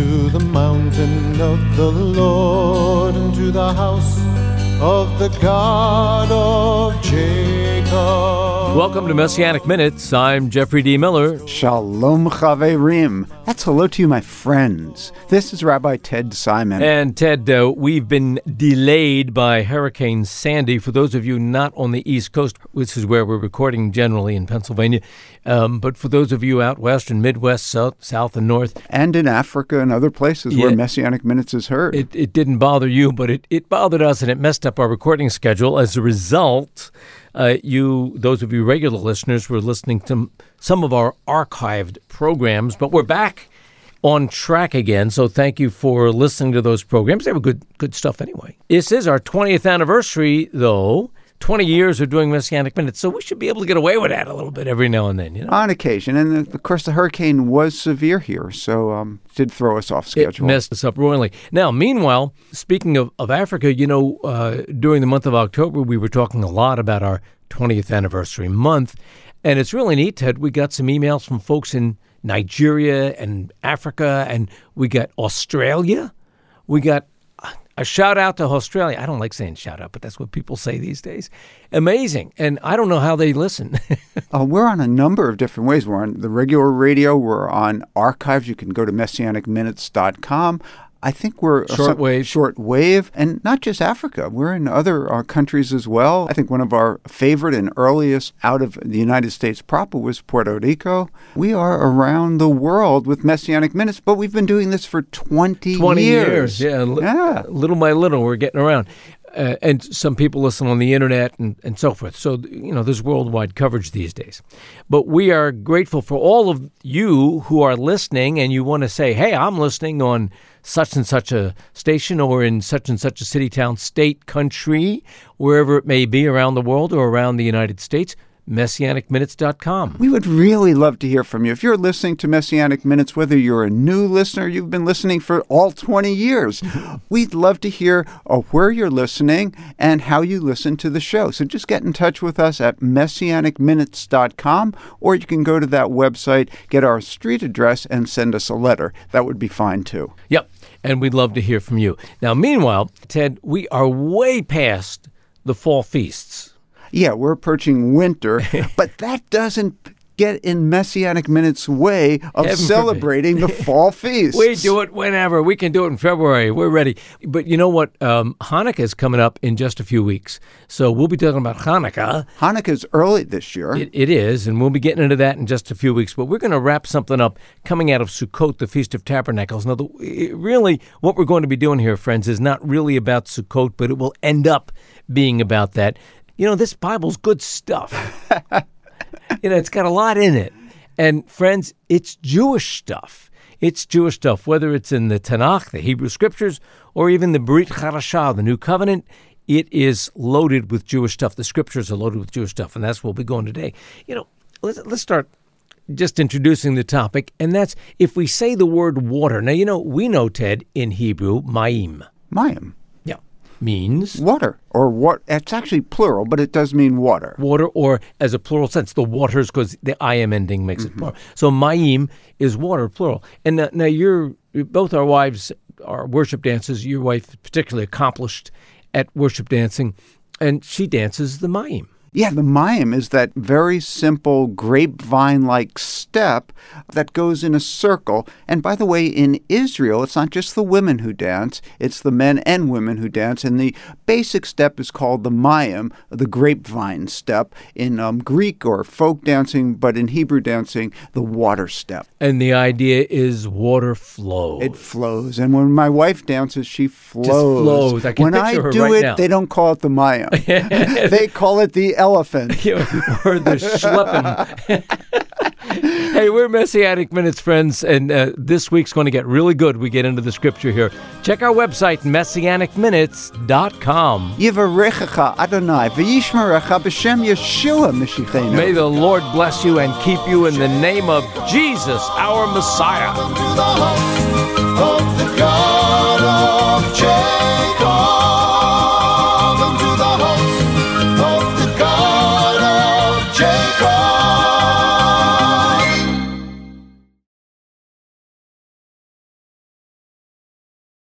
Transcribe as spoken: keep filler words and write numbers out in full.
to the mountain of the Lord, and to the house of the God of Jacob. Welcome to Messianic Minutes. I'm Jeffrey D. Miller. Shalom Chaverim. That's hello to you, my friends. This is Rabbi Ted Simon. And Ted, uh, we've been delayed by Hurricane Sandy. For those of you not on the East Coast, which is where we're recording generally in Pennsylvania, um, but for those of you out west and Midwest, South, South and North. And in Africa and other places yeah, where Messianic Minutes is heard. It, it didn't bother you, but it, it bothered us, and it messed up our recording schedule. As a result, Uh, you, those of you regular listeners, were listening to some of our archived programs, but we're back on track again. So thank you for listening to those programs. They were good, good stuff anyway. This is our twentieth anniversary, though. twenty years of doing Messianic Minutes, so we should be able to get away with that a little bit every now and then, you know? On occasion. And, of course, the hurricane was severe here, so um, did throw us off schedule. It messed us up royally. Now, meanwhile, speaking of, of Africa, you know, uh, during the month of October, we were talking a lot about our twentieth anniversary month, and it's really neat, Ted. We got some emails from folks in Nigeria and Africa, and we got Australia. We got a shout out to Australia. I don't like saying shout out, but that's what people say these days. Amazing. And I don't know how they listen. uh, we're on a number of different ways. We're on the regular radio. We're on archives. You can go to messianic minutes dot com. I think we're shortwave, shortwave, and not just Africa. We're in other uh, countries as well. I think one of our favorite and earliest out of the United States proper was Puerto Rico. We are around the world with Messianic Minutes, but we've been doing this for twenty, twenty years. years. Yeah, yeah. Little by little, we're getting around. Uh, and some people listen on the internet and, and so forth. So, you know, there's worldwide coverage these days. But we are grateful for all of you who are listening, and you want to say, hey, I'm listening on such and such a station or in such and such a city, town, state, country, wherever it may be around the world or around the United States. messianic minutes dot com. We would really love to hear from you. If you're listening to Messianic Minutes, whether you're a new listener, you've been listening for all twenty years, we'd love to hear uh, where you're listening and how you listen to the show. So just get in touch with us at messianic minutes dot com, or you can go to that website, get our street address, and send us a letter. That would be fine, too. Yep, and we'd love to hear from you. Now, meanwhile, Ted, we are way past the fall feasts. Yeah, we're approaching winter, but that doesn't get in Messianic Minutes' way of Heaven celebrating the fall feast. We do it whenever. We can do it in February. We're ready. But you know what? Um, Hanukkah is coming up in just a few weeks. So we'll be talking about Hanukkah. Hanukkah's early this year. It, it is, and we'll be getting into that in just a few weeks. But we're going to wrap something up coming out of Sukkot, the Feast of Tabernacles. Now, the, it, really, what we're going to be doing here, friends, is not really about Sukkot, but it will end up being about that. You know, this Bible's good stuff. You know, it's got a lot in it. And friends, it's Jewish stuff. It's Jewish stuff, whether it's in the Tanakh, the Hebrew Scriptures, or even the Brit Chadashah, the New Covenant. It is loaded with Jewish stuff. The Scriptures are loaded with Jewish stuff, and that's where we'll be going today. You know, let's, let's start just introducing the topic, and that's if we say the word water. Now, you know, we know, Ted, in Hebrew, mayim. Mayim. Means water, or what? It's actually plural, but it does mean water. Water, or as a plural sense, the waters, because the I am ending makes mm-hmm. it plural. So mayim is water, plural. And now, now you're both our wives are worship dancers. Your wife is particularly accomplished at worship dancing, and she dances the mayim. Yeah, the mayim is that very simple grapevine-like step that goes in a circle. And by the way, in Israel, it's not just the women who dance, it's the men and women who dance. And the basic step is called the mayim, the grapevine step, in um, Greek or folk dancing, but in Hebrew dancing, the water step. And the idea is water flows. It flows. And when my wife dances, she flows. Just flows. I can when picture I her do right it, now. They don't call it the mayim. They call it the elephant. Or the schleppen. Hey, we're Messianic Minutes, friends, and uh, this week's going to get really good. We get into the scripture here. Check our website, messianic minutes dot com. Yivarechecha Adonai v'yishmerecha b'shem Yeshua Mashiachenu. May the Lord bless you and keep you in the name of Jesus, our Messiah.